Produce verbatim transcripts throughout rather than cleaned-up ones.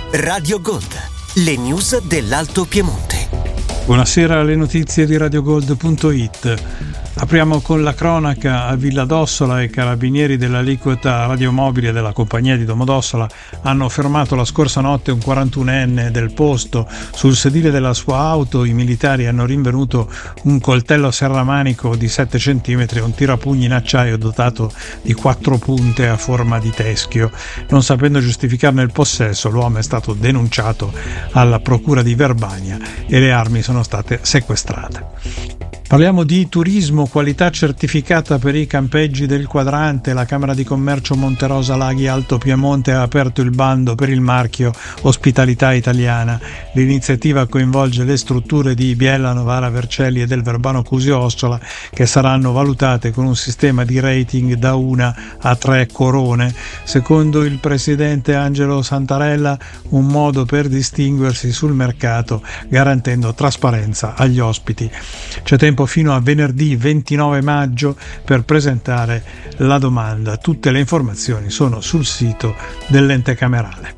Radio Gold, le news dell'Alto Piemonte. Buonasera, alle notizie di radiogold punto it. Apriamo con la cronaca. A Villa d'Ossola i carabinieri dell'aliquota radiomobile della compagnia di Domodossola hanno fermato la scorsa notte un quarantunenne del posto. Sul sedile della sua auto i militari hanno rinvenuto un coltello serramanico di sette centimetri e un tirapugni in acciaio dotato di quattro punte a forma di teschio. Non sapendo giustificarne il possesso, l'uomo è stato denunciato alla procura di Verbania e le armi sono state sequestrate. Parliamo di turismo, qualità certificata per i campeggi del quadrante. La Camera di Commercio Monterosa Laghi Alto Piemonte ha aperto il bando per il marchio Ospitalità Italiana. L'iniziativa coinvolge le strutture di Biella, Novara, Vercelli e del Verbano Cusio Ossola, che saranno valutate con un sistema di rating da una a tre corone. Secondo il presidente Angelo Santarella, un modo per distinguersi sul mercato garantendo trasparenza agli ospiti. C'è tempo fino a venerdì ventinove maggio per presentare la domanda. Tutte le informazioni sono sul sito dell'ente camerale.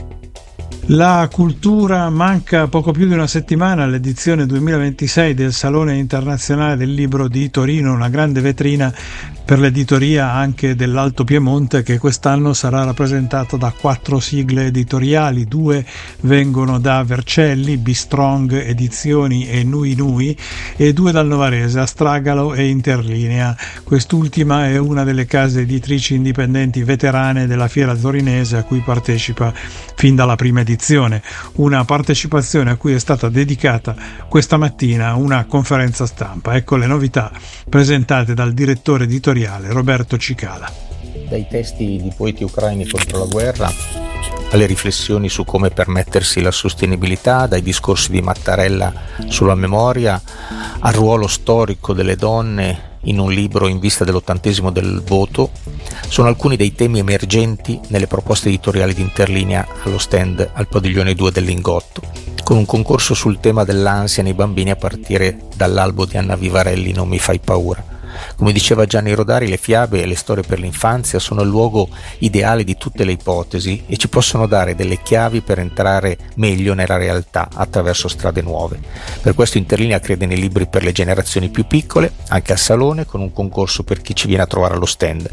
La cultura, manca poco più di una settimana all'edizione duemilaventisei del Salone Internazionale del Libro di Torino, una grande vetrina per l'editoria anche dell'Alto Piemonte, che quest'anno sarà rappresentata da quattro sigle editoriali. Due vengono da Vercelli, Bistrong Edizioni e Nui Nui, e due dal novarese, Astragalo e Interlinea. Quest'ultima è una delle case editrici indipendenti veterane della fiera torinese, a cui partecipa fin dalla prima edizione, una partecipazione a cui è stata dedicata questa mattina una conferenza stampa. Ecco le novità presentate dal direttore editoriale Roberto Cicala. Dai testi di poeti ucraini contro la guerra alle riflessioni su come permettersi la sostenibilità, dai discorsi di Mattarella sulla memoria al ruolo storico delle donne in un libro in vista dell'ottantesimo del voto, sono alcuni dei temi emergenti nelle proposte editoriali di Interlinea allo stand al padiglione due del Lingotto, con un concorso sul tema dell'ansia nei bambini a partire dall'albo di Anna Vivarelli Non mi fai paura. Come diceva Gianni Rodari, le fiabe e le storie per l'infanzia sono il luogo ideale di tutte le ipotesi e ci possono dare delle chiavi per entrare meglio nella realtà attraverso strade nuove. Per questo Interlinea crede nei libri per le generazioni più piccole, anche al Salone, con un concorso per chi ci viene a trovare allo stand.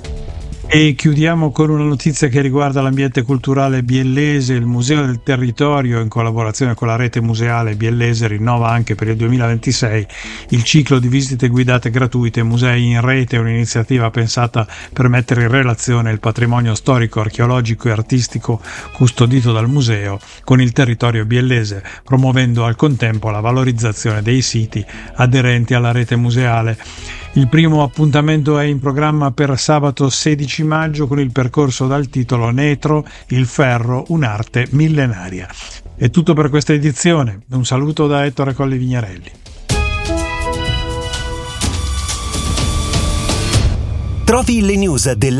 E chiudiamo con una notizia che riguarda l'ambiente culturale biellese. Il Museo del Territorio, in collaborazione con la rete museale biellese, rinnova anche per il duemilaventisei il ciclo di visite guidate gratuite Musei in Rete, un'iniziativa pensata per mettere in relazione il patrimonio storico, archeologico e artistico custodito dal museo con il territorio biellese, promuovendo al contempo la valorizzazione dei siti aderenti alla rete museale. Il primo appuntamento è in programma per sabato sedici maggio con il percorso dal titolo Netro, il ferro, un'arte millenaria. È tutto per questa edizione. Un saluto da Ettore Colli Vignarelli. Trovi le news del